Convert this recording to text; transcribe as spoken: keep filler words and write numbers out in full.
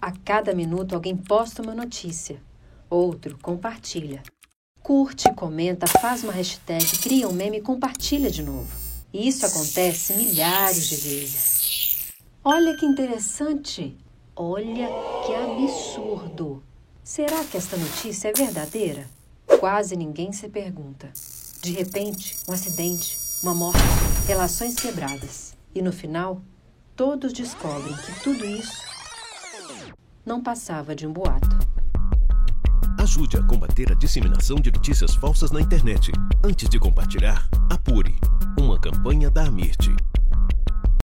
A cada minuto alguém posta uma notícia. Outro compartilha. Curte, comenta, faz uma hashtag, cria um meme e compartilha de novo. E isso acontece milhares de vezes. Olha que interessante! Olha que absurdo! Será que esta notícia é verdadeira? Quase ninguém se pergunta. De repente, um acidente, uma morte, relações quebradas. E no final, todos descobrem que tudo isso não passava de um boato. Ajude a combater a disseminação de notícias falsas na internet. Antes de compartilhar, apure. Uma campanha da Amirte.